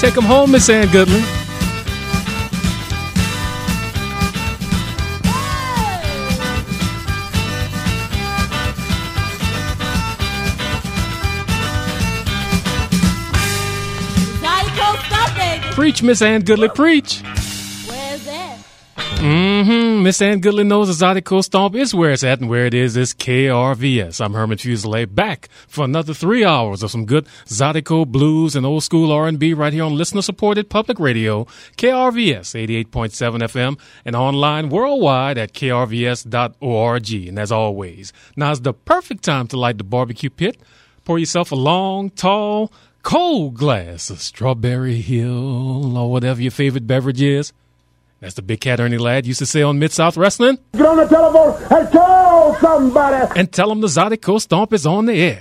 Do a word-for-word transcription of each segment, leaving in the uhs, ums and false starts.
Take them home, Miss Ann Goodley. Preach, Miss Ann Goodley, preach. Where's that? Mm-hmm. Miss Ann Goodley knows the Zydeco Stomp is where it's at, and where it is is K R V S. I'm Herman Fuselier, back for another three hours of some good Zydeco blues and old school R and B right here on listener-supported public radio, K R V S eighty-eight point seven F M, and online worldwide at k r v s dot org. And as always, now's the perfect time to light the barbecue pit. Pour yourself a long, tall, cold glass of Strawberry Hill or whatever your favorite beverage is. That's the Big Cat Ernie Ladd used to say on Mid-South Wrestling. Get on the telephone and call somebody. And tell them the Zydeco Stomp is on the air.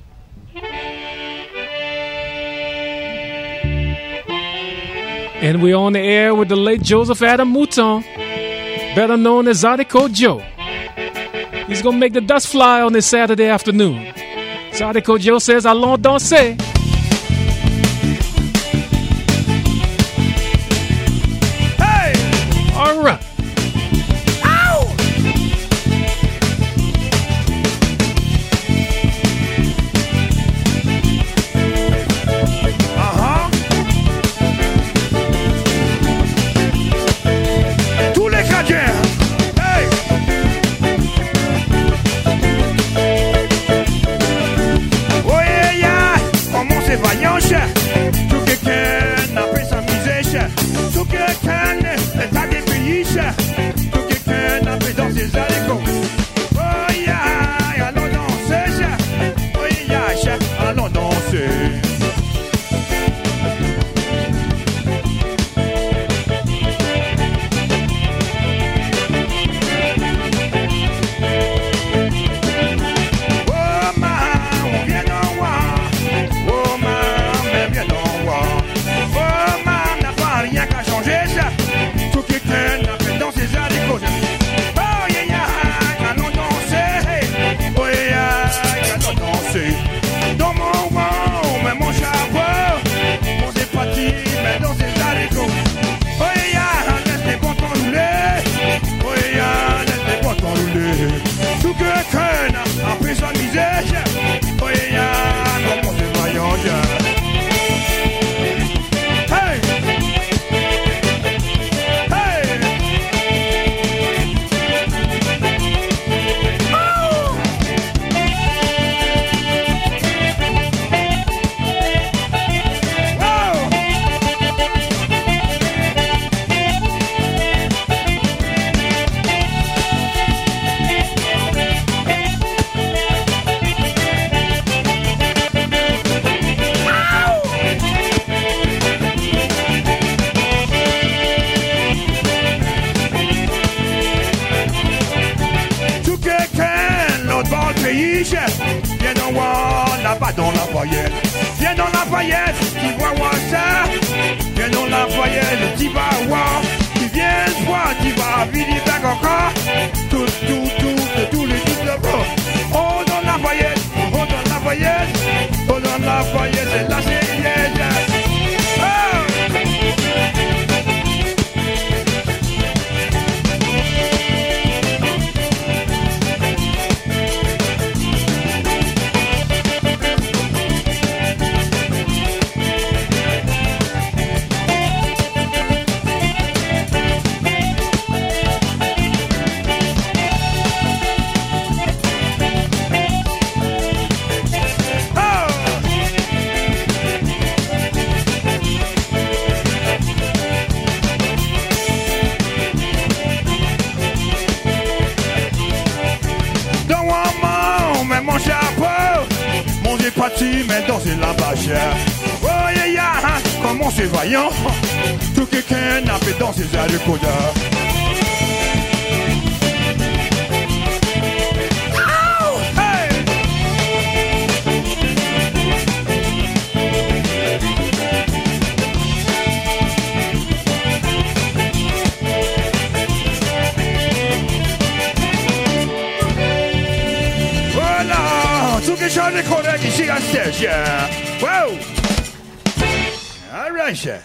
And we're on the air with the late Joseph Adam Mouton, better known as Zydeco Joe. He's going to make the dust fly on this Saturday afternoon. Zydeco Joe says, allons danser. All right. Ow! Uh-huh. Tous les chrétiens. Hey! Oh yeah, yeah. Comment c'est vaillant, cher. Tout quelqu'un n'a pas s'amuser, cher. Tout quelqu'un est à des pays, cher. Tout quelqu'un n'a pas dans ses Zydeco. Oh yeah, allons danser, cher. Oh yeah, cher, allons danser. Après sa misère, oh yeah, comment c'est vaillant, hey, hey, oh, viens dans voir là-bas dans la foyer. Viens dans la foyer, tu vois voir ça. Viens dans la foyer, tu vas voir. Tu viens voir, tu vas venir back encore. Tout, tout, tout, tout les tout le bro. Oh dans la foyer, oh dans la foyer, oh dans la foyer, c'est la série. Parti, mais dans une lavagère. Oh yeah, yeah, comment c'est vaillant. Tout quelqu'un n'a fait dans ses airs de codeur. Charlie Kodak ici à stage. Wow! All right, sir.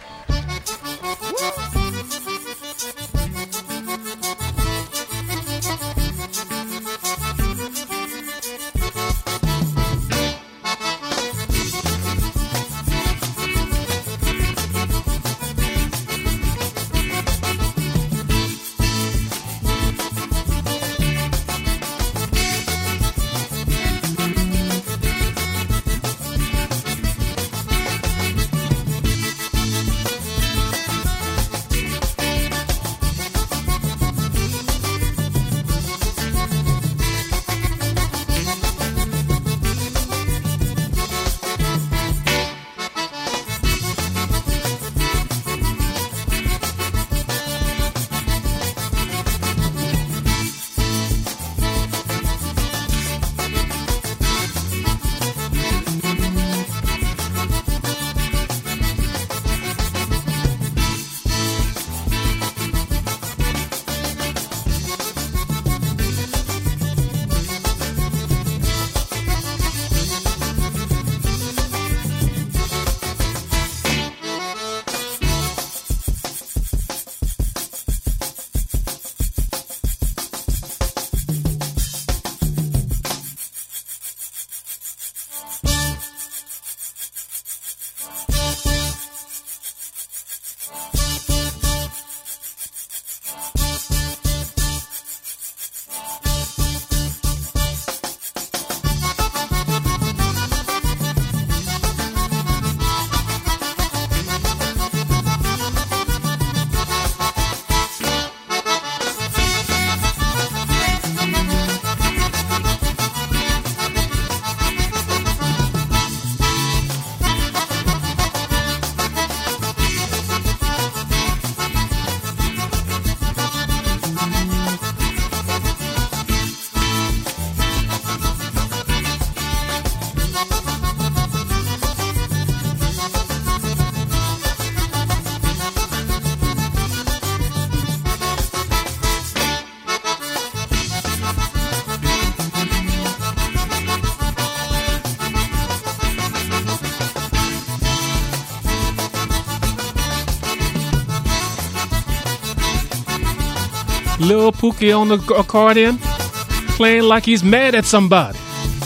Lil Pookie on the accordion, playing like he's mad at somebody.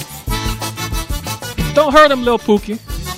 Don't hurt him, Lil Pookie.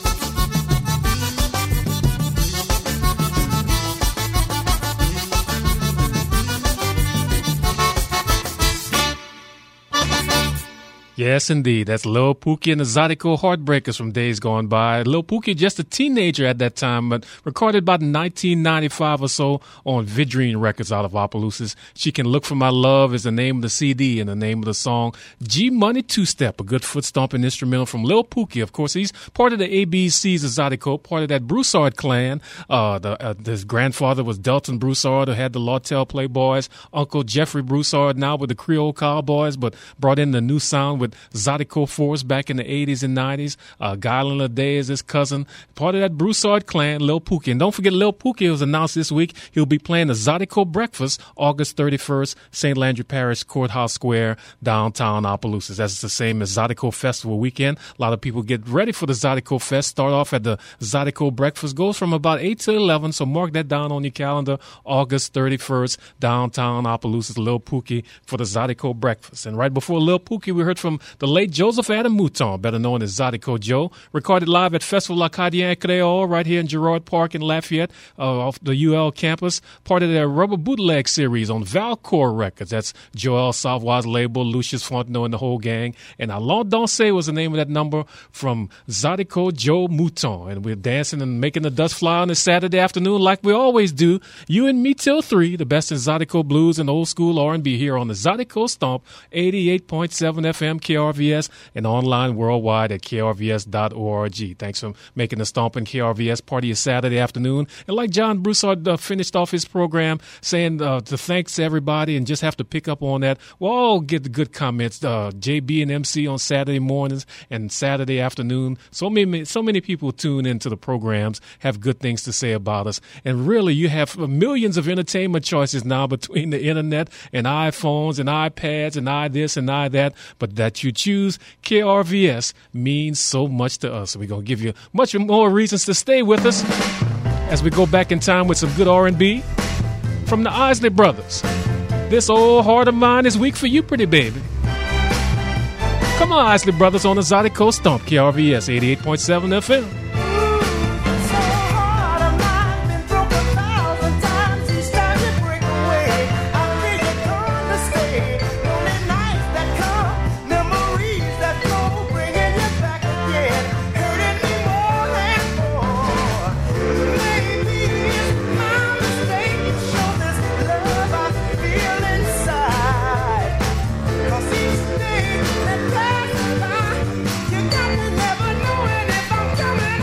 Yes, indeed. That's Lil Pookie and the Zydeco Heartbreakers from days gone by. Lil Pookie, just a teenager at that time, but recorded about nineteen ninety-five or so on Vidrine Records out of Opelousas. She Can Look for My Love is the name of the C D and the name of the song. G Money Two-Step, a good foot-stomping instrumental from Lil Pookie. Of course, he's part of the A B Cs of Zydeco, part of that Broussard clan. Uh, the, uh, his grandfather was Delton Broussard, who had the Lawtell Playboys. Uncle Jeffrey Broussard, now with the Creole Cowboys, but brought in the new sound with Zydeco Force back in the eighties and nineties. Uh, Guyland Lede is his cousin, part of that Broussard clan, Lil Pookie. And don't forget, Lil Pookie was announced this week. He'll be playing the Zydeco Breakfast August thirty-first, Saint Landry Parish Courthouse Square, downtown Opelousas. That's the same as Zydeco Festival weekend. A lot of people get ready for the Zydeco Fest. Start off at the Zydeco Breakfast. Goes from about eight to eleven, so mark that down on your calendar. August thirty-first, downtown Opelousas, Lil Pookie for the Zydeco Breakfast. And right before Lil Pookie, we heard from the late Joseph Adam Mouton, better known as Zydeco Joe, recorded live at Festival Acadien Creole right here in Girard Park in Lafayette, uh, off the U L campus, part of their Rubber Bootleg series on Valcor Records. That's Joel Savoy's label, Lucius Fontenot and the whole gang. And Allons Danser was the name of that number from Zydeco Joe Mouton. And we're dancing and making the dust fly on a Saturday afternoon like we always do. You and me till three, the best in Zydeco blues and old school R and B here on the Zydeco Stomp, eighty-eight point seven F M K R V S, and online worldwide at K R V S dot org. Thanks for making the Stompin' K R V S party a Saturday afternoon. And like John Broussard uh, finished off his program saying uh, to thanks to everybody and just have to pick up on that. We'll all get the good comments. Uh, J B and M C on Saturday mornings and Saturday afternoon. So many, so many people tune into the programs, have good things to say about us. And really, you have millions of entertainment choices now between the internet and iPhones and iPads and i this and i that. But that that you choose K R V S means so much to us. We're going to give you much more reasons to stay with us as we go back in time with some good R and B from the Isley Brothers. This old heart of mine is weak for you, pretty baby. Come on, Isley Brothers on the Zydeco Stomp, K R V S eighty-eight point seven F M. Never knowing if I'm coming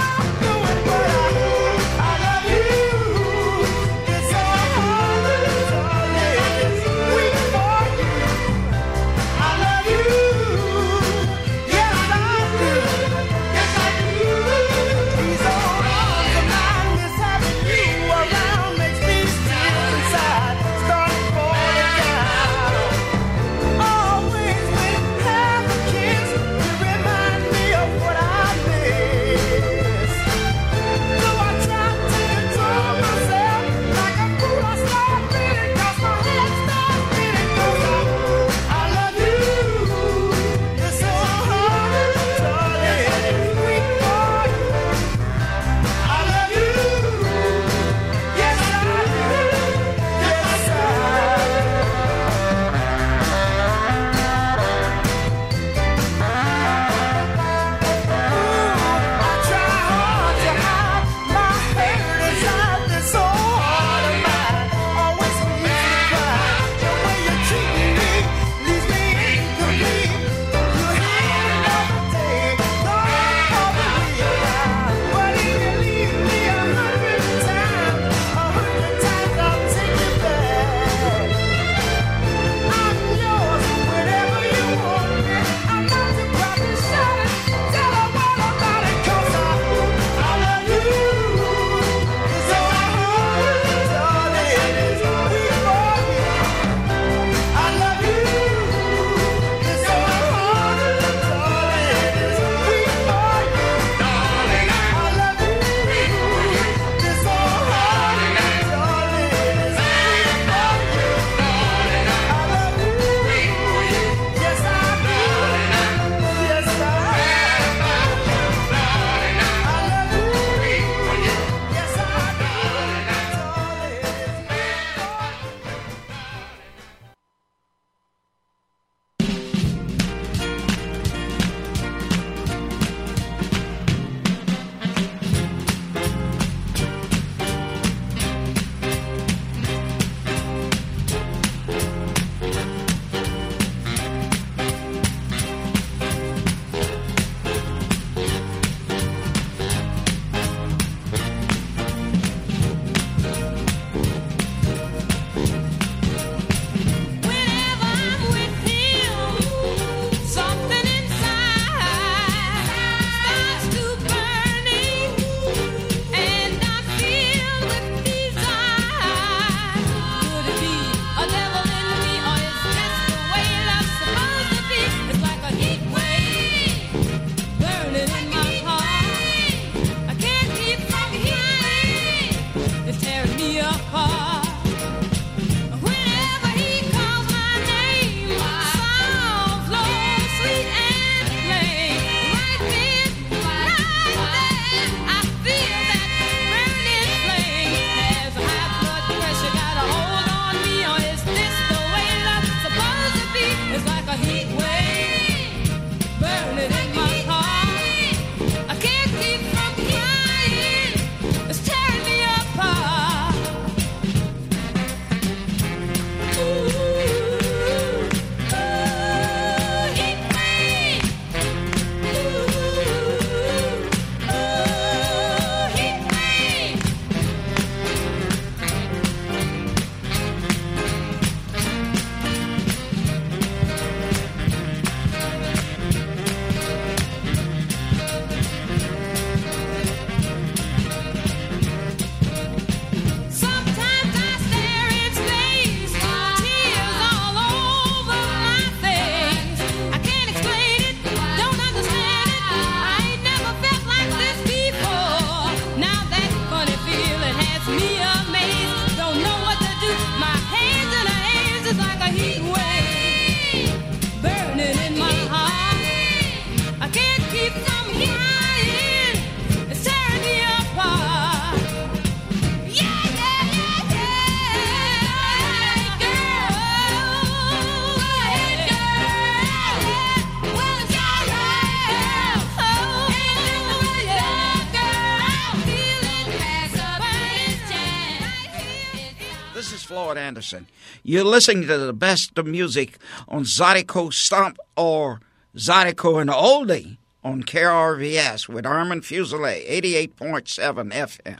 Floyd Anderson. You're listening to the best of music on Zydeco Stomp or Zydeco and Oldie on K R V S with Armand Fuselier, eighty-eight point seven F M.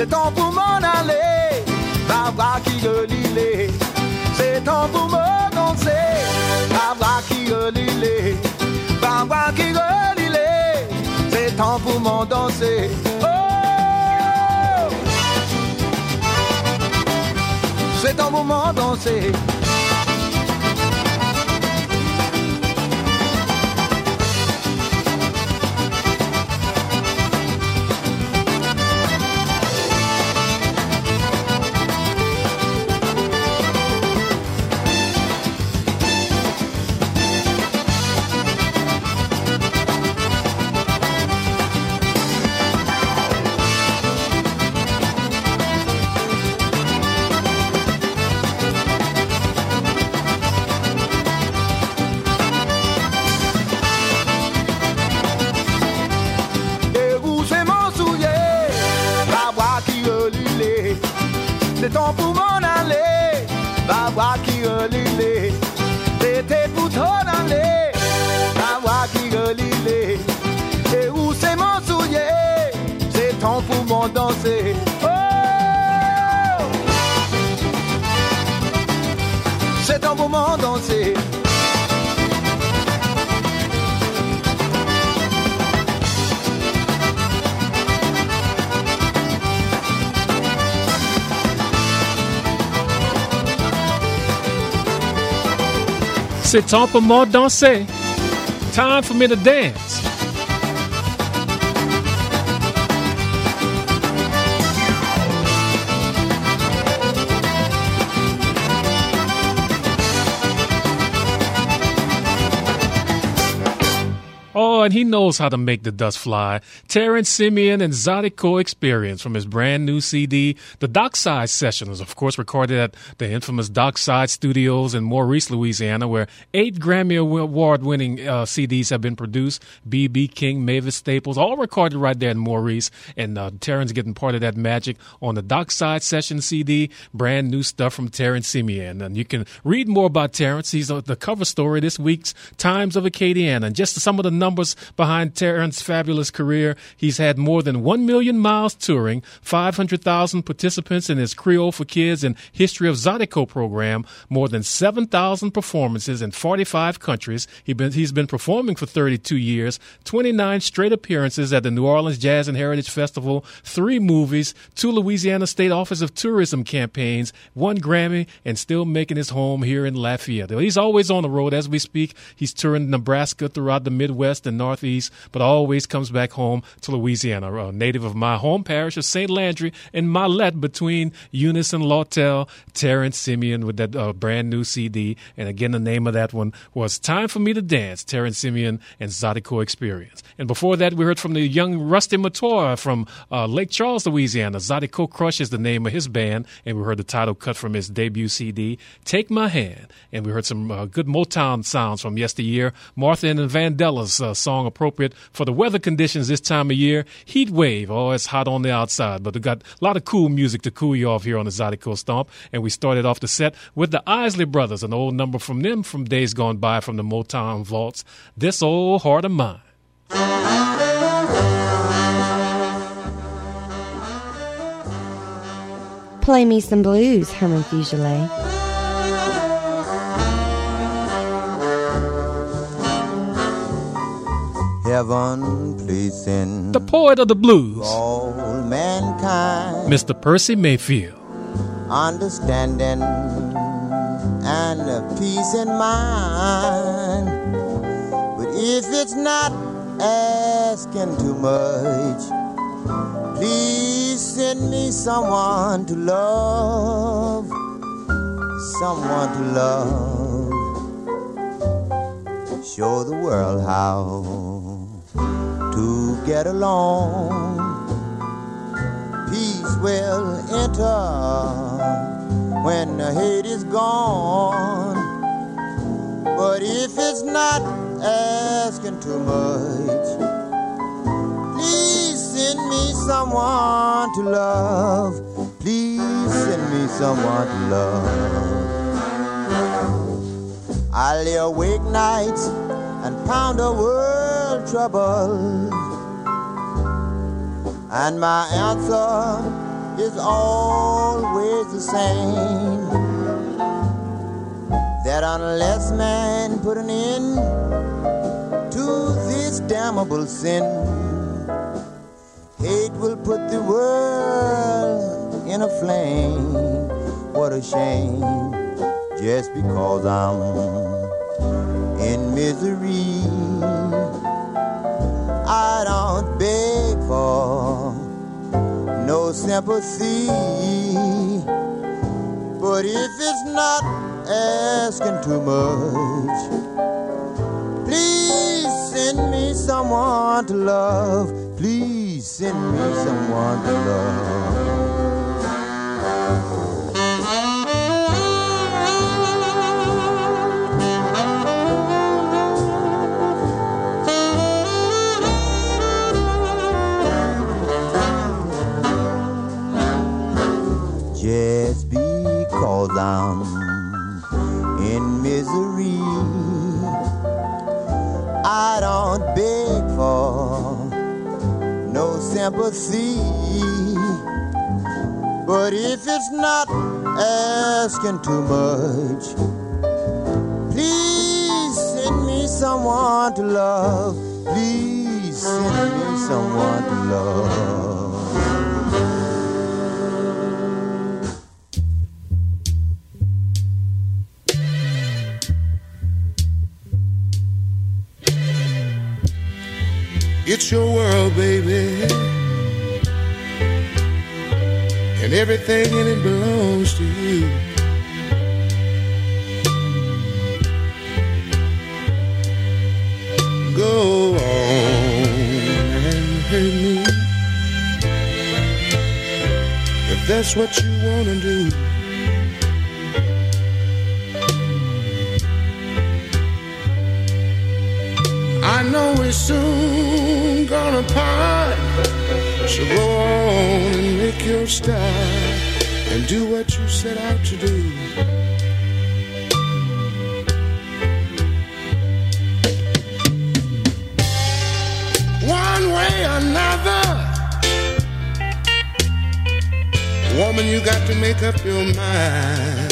C'est temps pour m'en aller, va voir qui relile. C'est temps pour me danser, va voir qui relile. Va voir qui relile. C'est temps pour m'en danser. Oh, c'est temps pour m'en danser. C'est temps pour m'en aller, va voir qui relile. C'était pour t'en aller, va voir qui relile. Et où c'est mon soulier, c'est temps pour m'en danser. Oh, c'est temps pour m'en danser. C'est temps pour moi danser. Time for me to dance. Oh, and he knows how to make the dust fly. Terrence Simeon and Zydeco Experience from his brand new C D. The Dockside Session was, of course, recorded at the infamous Dockside Studios in Maurice, Louisiana, where eight Grammy Award-winning uh, C Ds have been produced. B B King, Mavis Staples, all recorded right there in Maurice. And uh, Terrence getting part of that magic on the Dockside Session C D. Brand new stuff from Terrence Simeon. And you can read more about Terrence. He's uh, the cover story this week's Times of Acadiana. And just some of the numbers behind Terrence's fabulous career. He's had more than one million miles touring, five hundred thousand participants in his Creole for Kids and History of Zydeco program, more than seven thousand performances in forty-five countries. He been, he's been performing for thirty-two years, twenty-nine straight appearances at the New Orleans Jazz and Heritage Festival, three movies, two Louisiana State Office of Tourism campaigns, one Grammy, and still making his home here in Lafayette. He's always on the road as we speak. He's touring Nebraska, throughout the Midwest and Northeast, but always comes back home to Louisiana. A native of my home parish of Saint Landry and Marlette between Eunice and Lawtell. Terrence Simeon with that uh, brand new C D. And again, the name of that one was Time for Me to Dance, Terrence Simeon and Zydeco Experience. And before that, we heard from the young Rusty Matoa from uh, Lake Charles, Louisiana. Zydeco Crush is the name of his band, and we heard the title cut from his debut C D, Take My Hand. And we heard some uh, good Motown sounds from yesteryear. Martha and Vandella's uh, song appropriate for the weather conditions this time of year, Heat Wave. Oh, it's hot on the outside, but we got a lot of cool music to cool you off here on the Zydeco Stomp. And we started off the set with the Isley Brothers, an old number from them from days gone by from the Motown vaults, This Old Heart of Mine. Play me some blues, Herman Fugere. Heaven, please send the poet of the blues, all mankind, Mister Percy Mayfield. Understanding and peace in mind. But if it's not asking too much, please send me someone to love, someone to love. Show the world how to get along. Peace will enter when the hate is gone. But if it's not asking too much, please send me someone to love. Please send me someone to love. I lay awake nights and ponder world troubles, and my answer is always the same. That unless man put an end to this damnable sin, hate will put the world in a flame. What a shame, just because I'm in misery. I don't beg for no sympathy, but if it's not asking too much, please send me someone to love. Please send me someone to love. Just because I'm in misery, I don't beg for no sympathy, but if it's not asking too much, please send me someone to love. Please send me someone to love. It's your world, baby, and everything in it belongs to you. Go on and hurt me if that's what you want to do. I know we're soon gonna part, so go on and make your start and do what you set out to do. One way or another, woman, you got to make up your mind.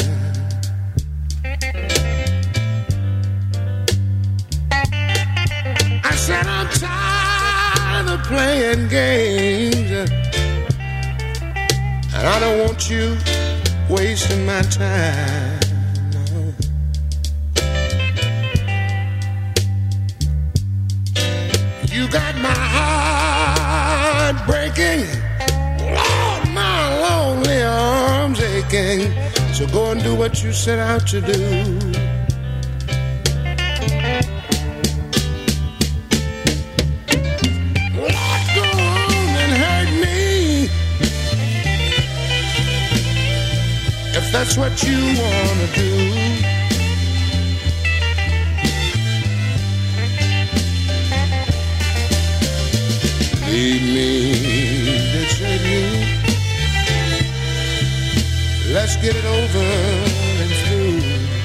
I said I'm tired of playing games, and I don't want you wasting my time. No. You got my heart breaking, Lord, my lonely arms aching. So go and do what you set out to do. That's what you wanna do. Lead me, betray me. Let's get it over and through.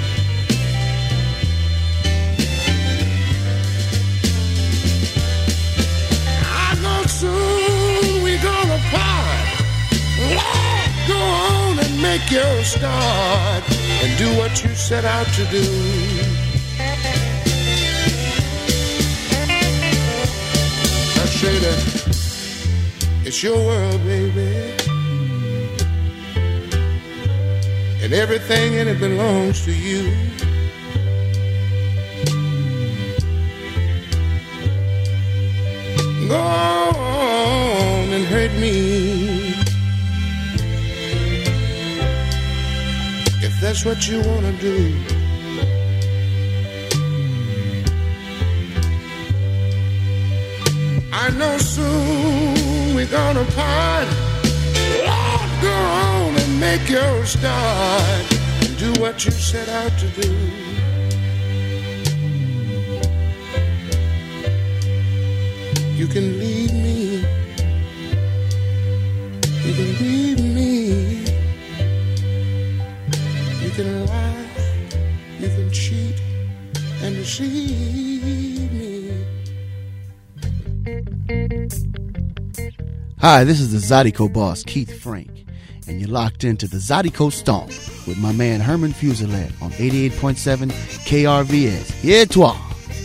I know soon we're gonna part. Lord, go on and make your start and do what you set out to do. I say that it's your world, baby, and everything in it belongs to you. Go on and hurt me if that's what you want to do. I know soon we're gonna part. Lord, go on and make your start and do what you set out to do. You can leave me, you can leave me, you can lie, you can cheat and deceive me. Hi, this is the Zydeco boss, Keith Frank. and you're locked into the Zydeco Stomp with my man Herman Fuselier on eighty-eight point seven K R V S. Here toi.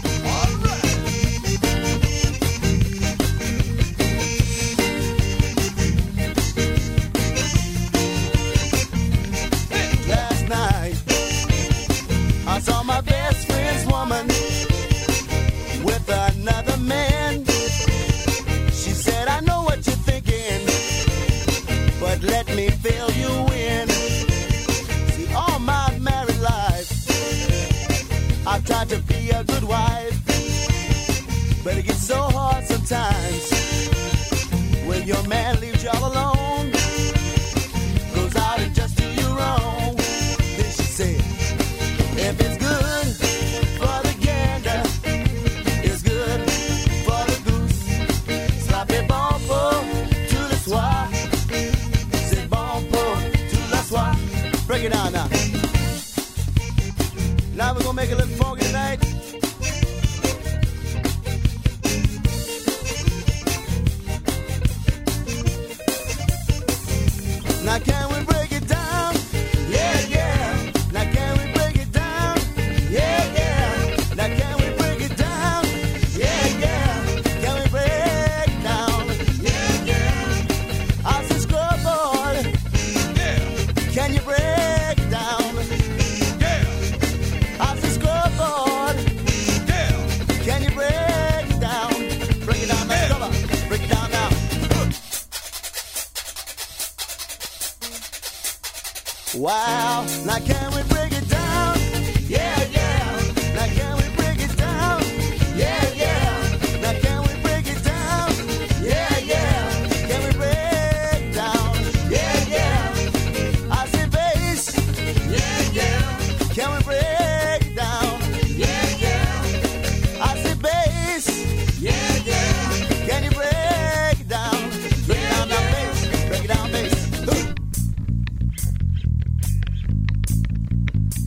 Last night, I saw my best friend's woman with another man. She said, I know what you're thinking, but let me fill you in. See, all my married life, I've tried to be a good wife, but it gets so hard sometimes when your man leaves you all alone, goes out and just do you wrong. Then she said, if it's good for the gander, it's good for the goose. Slap it bon pour tout le soir. C'est bon pour tout le soir. Break it down now. Now we're gonna make it look funky tonight. Now can we break it down? Yeah, yeah. Now can we break it down? Yeah, yeah. Now can we break it down? Yeah, yeah. Can we break down? Yeah, yeah. I said, scoreboard. Yeah. Can you break down? Yeah. I said, scoreboard. Yeah. Can you break down? Break it down now. Come on. Break it down now. Wow, now can we break it down? Yeah, yeah. Now can we break it down? Yeah, yeah. Now can we break it down? Yeah, yeah. Can we break down? Yeah, yeah. I said bass. Yeah, yeah. Can we break down? Yeah, yeah. I said bass. Yeah, yeah. Can you break down? Break it down now, bass. Break it down, bass.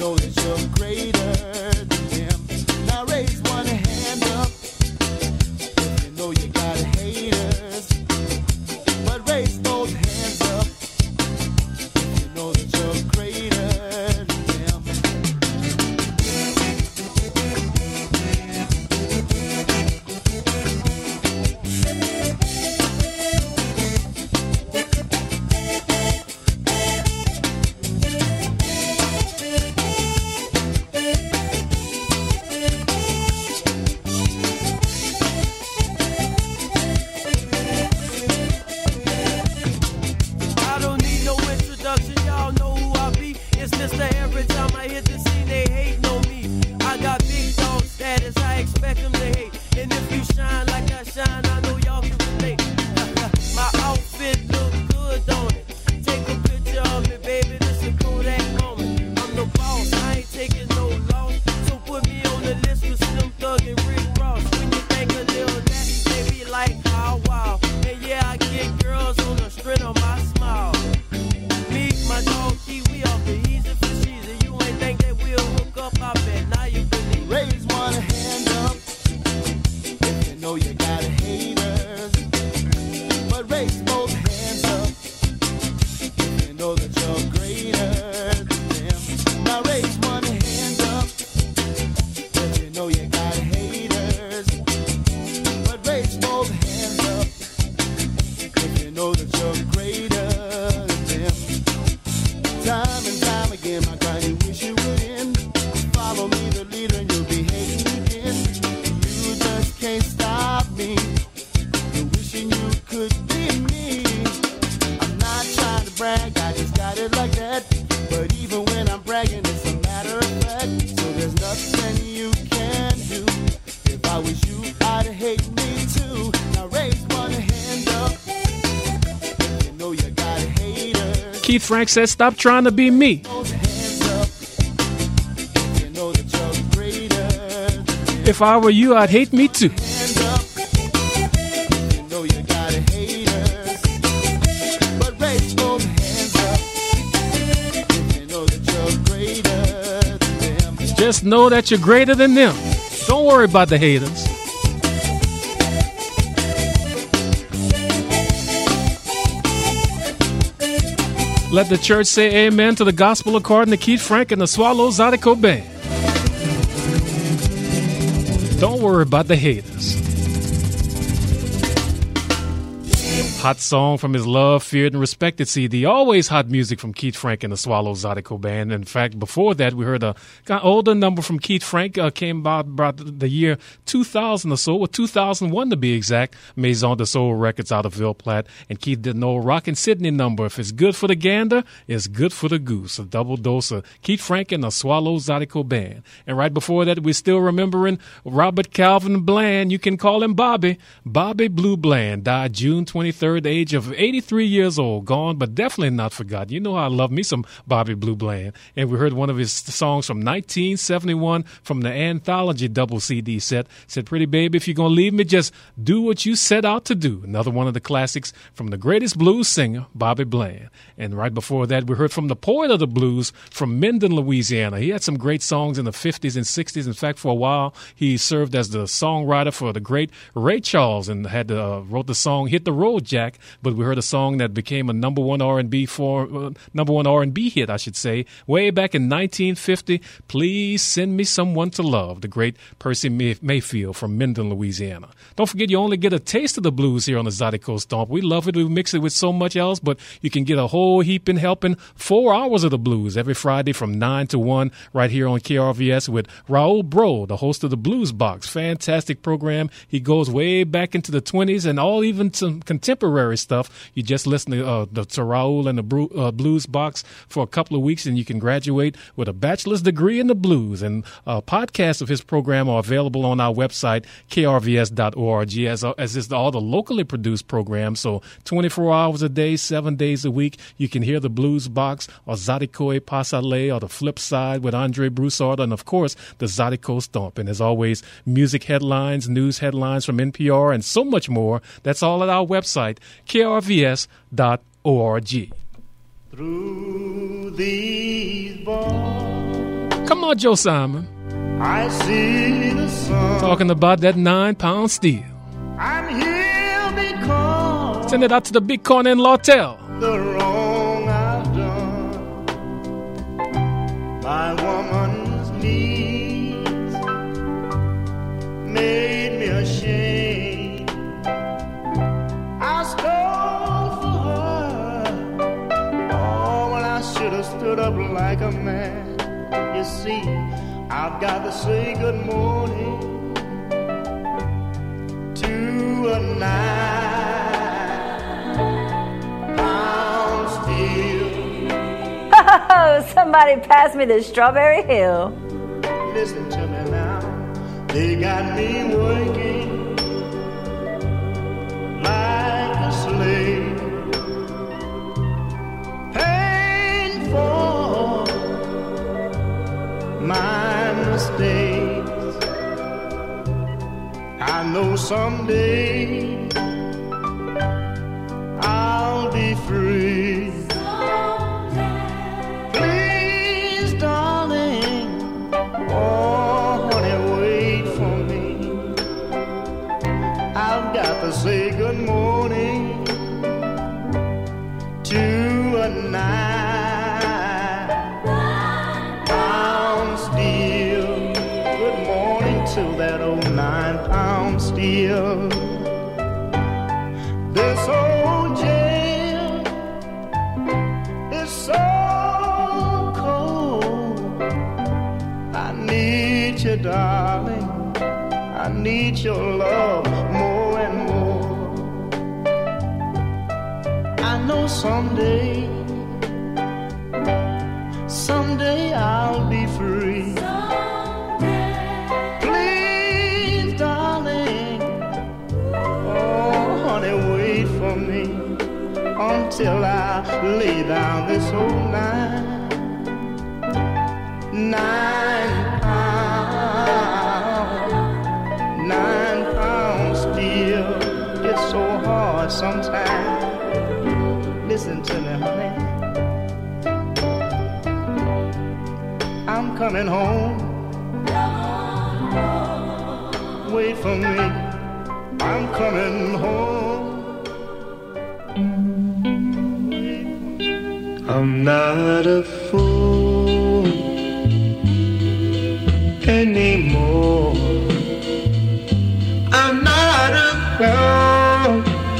know that you're greater than them. Now raise one hand up if you know you got haters. But raise both hands up if you know that you're greater than them. I don't need no introduction, y'all know who I be. It's Mister Every time I hit the scene, they hating on me. I got big dog status, I expect them to hate. And if you shine like I shine, I know y'all can relate. My outfit look good, don't it? Take a picture of me, baby, this a Kodak moment. I'm the boss, I ain't taking no loss. So put me on the list with Slim Thug and Rick Ross. When you think a little that, they be like, how wow. And yeah, I get girls on the strength of my smile. Me, my dog, Kiwi off the easy for cheesy. You ain't think that we'll hook up, I bet now you believe. Raise one hand up if you know you got haters. But raise both hands up if you know that you're greater than them. Now raise one hand up if you know you got haters. But raise both hands up if you know that you're greater than them. Time and time again, my God, you wish you would end. Follow me, the leader, and you'll be hating again. You just can't stop me. You're wishing you could be me. I'm not trying to brag, I just got it like that. But even when I'm bragging, it's a matter of fact. So there's nothing you can do. If I was you, I'd hate me too. Now raise one hand up if you know you got haters. Keith Frank says, stop trying to be me. Those hands up if you know that you're greater than them. If I were you, I'd hate me too. Hands up if you know you got haters. But raise both hands up if you know that you're greater than them. Just know that you're greater than them. Don't worry about the haters. Let the church say amen to the gospel according to Keith Frank and the Swallow Zydeco Band. Don't worry about the haters. Hot song from his Love, Feared, and Respected C D. Always hot music from Keith Frank and the Swallow Zydeco Band. In fact, before that, we heard a kind of older number from Keith Frank. Uh, came about, about the year two thousand or so, or two thousand one to be exact. Maison de Soul Records out of Ville Platte. And Keith did an old Rockin' Sydney number. If it's good for the gander, it's good for the goose. A double dose of Keith Frank and the Swallow Zydeco Band. And right before that, we're still remembering Robert Calvin Bland. You can call him Bobby. Bobby Blue Bland died June twenty-third. The age of eighty-three years old, gone, but definitely not forgotten. You know how I love me some Bobby Blue Bland. And we heard one of his songs from nineteen seventy-one from the Anthology double C D set. Said, pretty baby, if you're going to leave me, just do what you set out to do. Another one of the classics from the greatest blues singer, Bobby Bland. And right before that, we heard from the poet of the blues from Minden, Louisiana. He had some great songs in the fifties and sixties. In fact, for a while, he served as the songwriter for the great Ray Charles and had uh, wrote the song Hit the Road, Jack. But we heard a song that became a number one R and B for uh, number one R and B hit, I should say, way back in nineteen fifty. Please Send Me Someone to Love, the great Percy May- Mayfield from Minden, Louisiana. Don't forget, you only get a taste of the blues here on the Zydeco Stomp. We love it. We mix it with so much else, but you can get a whole heaping helping four hours of the blues every Friday from nine to one right here on K R V S with Raul Bro, the host of the Blues Box. Fantastic program. He goes way back into the twenties and all even some contemporary stuff. You just listen to, uh, the, to Raul and the Bru- uh, Blues Box for a couple of weeks and you can graduate with a bachelor's degree in the blues. And uh, podcasts of his program are available on our website, K R V S dot org, as, uh, as is all the locally produced programs. So twenty-four hours a day, seven days a week, you can hear the Blues Box or Zydeco Pasale or the Flip Side with Andre Broussard and, of course, the Zydeco Stomp. And as always, music headlines, news headlines from N P R, and so much more. That's all at our website, K R V S dot org. Through these bars Come on, Joe Simon. I see the sun. Talking about that nine-pound steel. I'm here because send it out to the Big Corner in Lawtell. The wrong I've done. My woman's needs made me ashamed. I stole for her. Oh, when I should have stood up like a man. You see, I've got to say good morning to a nine-pound steel. Oh, somebody pass me the Strawberry Hill. Listen to me now. They got me working like a slave, paying for my mistakes. I know someday I'll be free. Please, darling, oh honey, wait for me. I've got to say good morning to a nine-pound steel. Good morning to that old nine-pound steel. This old jail is so cold. I need you, darling. I need your love more and more. I know someday, someday I'll be free. Please, darling, oh honey, wait for me until I lay down this old nine, nine pound, nine pound steel. It's so hard sometimes. Listen to me, honey. I'm coming home. Wait for me. I'm coming home. I'm not a fool anymore. I'm not a clown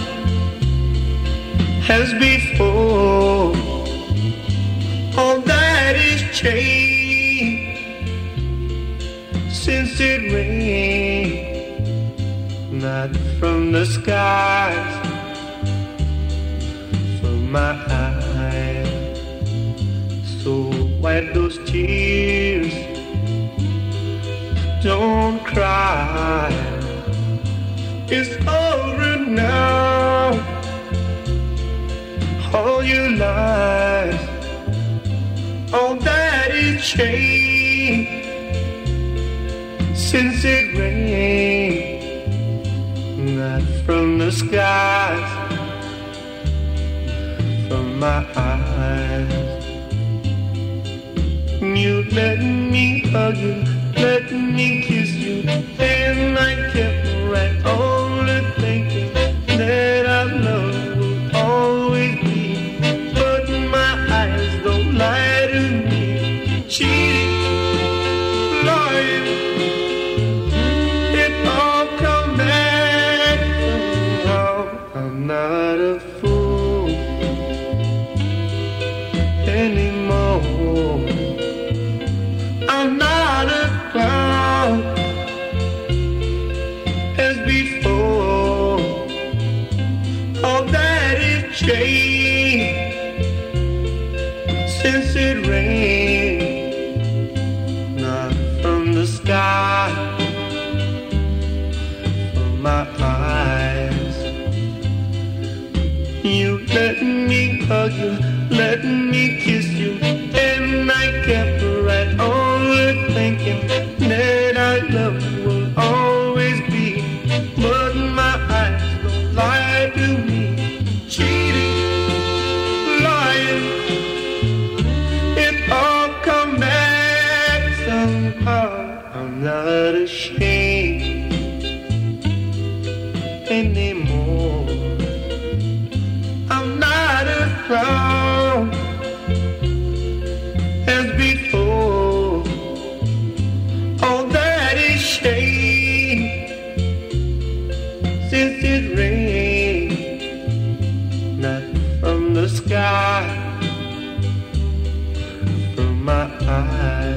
as before. All that is changed since it rained, not from the skies, from my eyes. So wipe those tears, don't cry. It's over now. All your lies, all that is changed since it rained, not from the skies, from my eyes. You let me hug you, let me kiss you, and I kept right on thinking that our love will always be. But my eyes don't lie to me. Cheating, lying, it all come back around. I'm not a fool anymore. I'm not a clown as before. All that is changed since it rained, not from the sky, from my eyes. You let me hug you, let me kiss you, and I kept right on thinking that our love will always be. But my eyes don't lie to me. Cheating, lying, it all come back.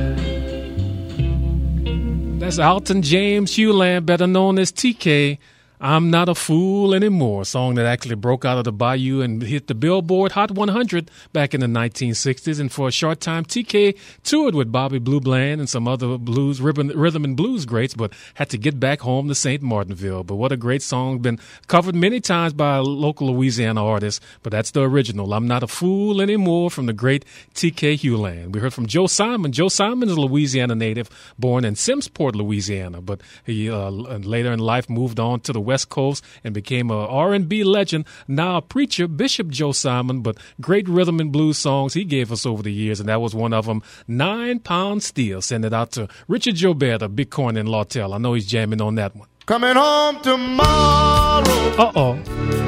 That's Alton James Hewland, better known as T K. I'm Not a Fool Anymore, a song that actually broke out of the bayou and hit the Billboard Hot one hundred back in the nineteen sixties. And for a short time, T K toured with Bobby Blue Bland and some other blues, rhythm and blues greats, but had to get back home to Saint Martinville. But what a great song, been covered many times by local Louisiana artists, but that's the original, I'm Not a Fool Anymore, from the great T K Hewland. We heard from Joe Simon. Joe Simon is a Louisiana native, born in Simmsport, Louisiana, but he uh, later in life moved on to the West Coast and became a R and B legend, now a preacher, Bishop Joe Simon, but great rhythm and blues songs he gave us over the years, and that was one of them, Nine Pound Steel. Send it out to Richard Jobert of Big Corn in Lawtell. I know he's jamming on that one. Coming home tomorrow. Uh-oh.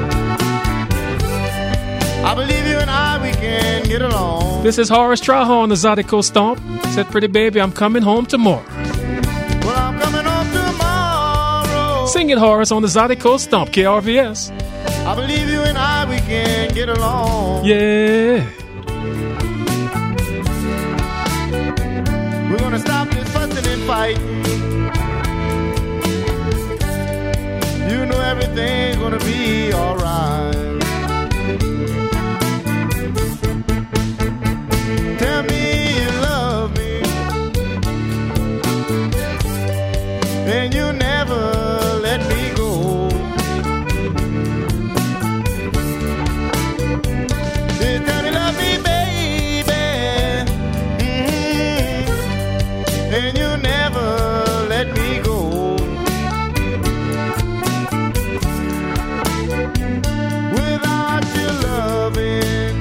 I believe you and I, we can get along. This is Horace Traha on the Zydeco Stomp. Said, pretty baby, I'm coming home tomorrow. Well, I'm coming home tomorrow. Sing it, Horace, on the Zydeco Stomp, K R V S. I believe you and I, we can get along. Yeah. We're gonna stop this fussing and fighting. You know everything's gonna be alright. Tell me you love me, and you never let me go. Just tell me love me, baby, mm-hmm. And you never let me go. Without your loving,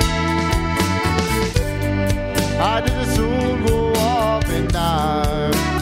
I just as soon go off and die.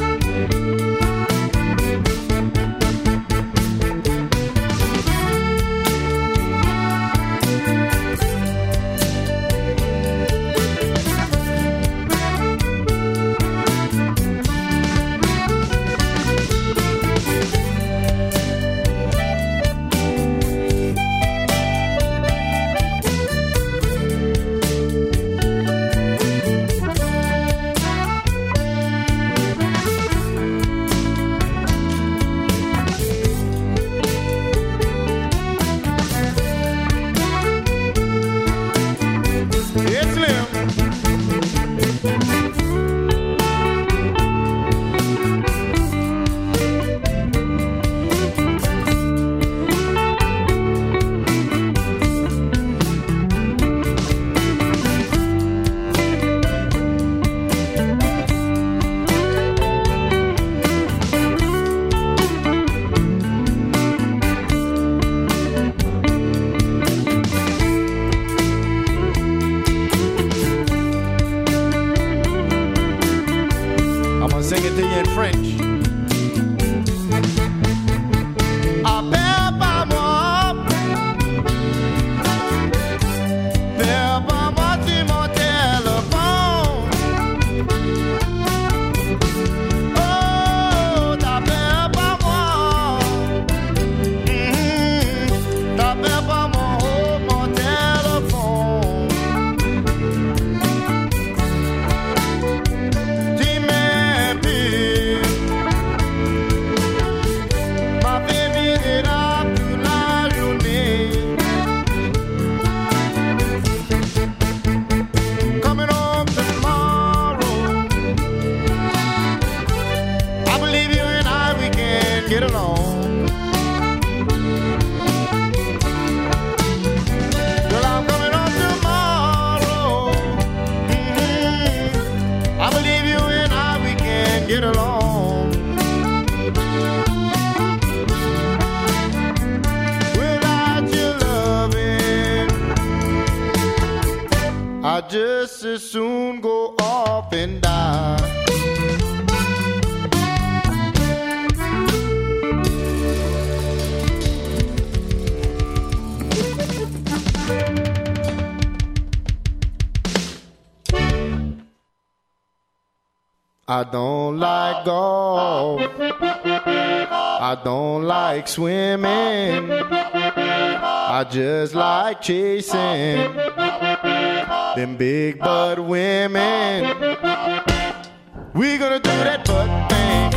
Just as soon go off and die. I don't like golf. I don't like swimming. I just like chasing them big butt women. We're gonna do that butt thing.